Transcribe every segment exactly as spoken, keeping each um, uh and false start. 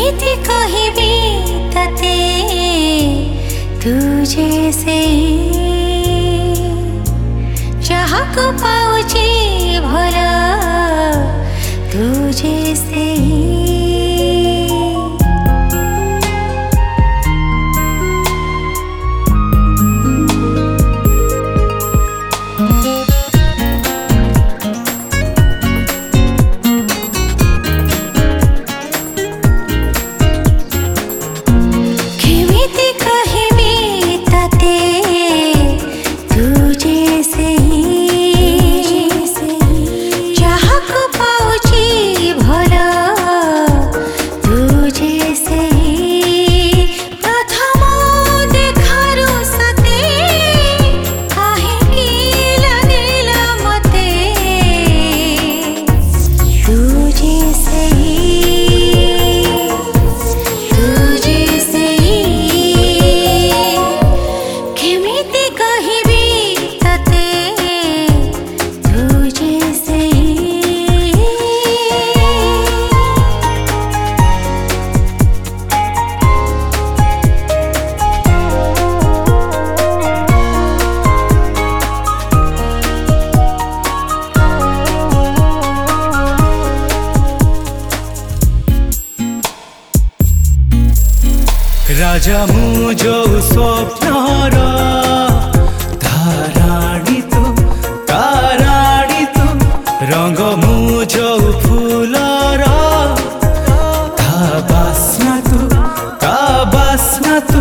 केमिति कहिबी तते तुझे से जहाको पाउची भला तुझे से राजा मु जो स्वप्नर ताराणी तू ताराणी तू रंग मु जो फूलर ता बास्ना तू ता बास्ना तू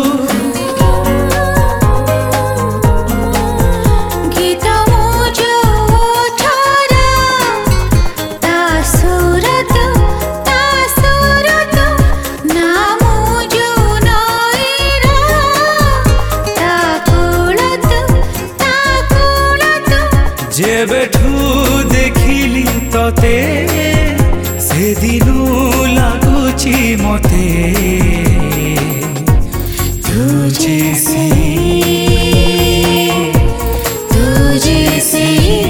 जेबेठू देखिली तते से दिनू लागुची मते तुझे से तुझे से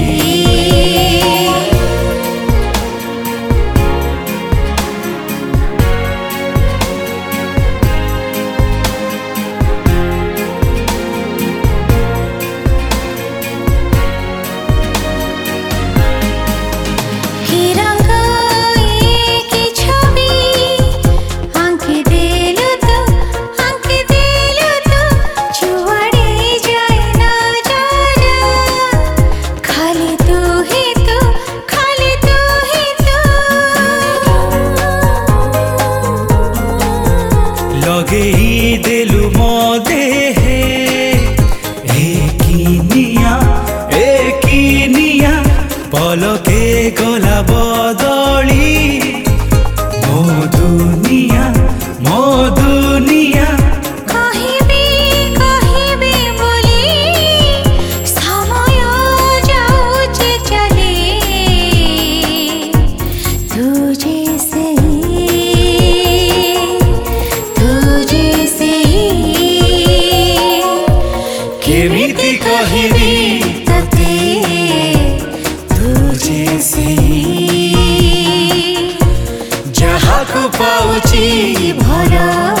लगेई देलु मो देहे एकिनिया एकिनिया पलके गला बदली मो दुनिया मो दुनिया कहिबी कहिबी बोली समय जाउछे चले तुझे से केमिति कहिबी तते तुझे से जहाको पाउची भला।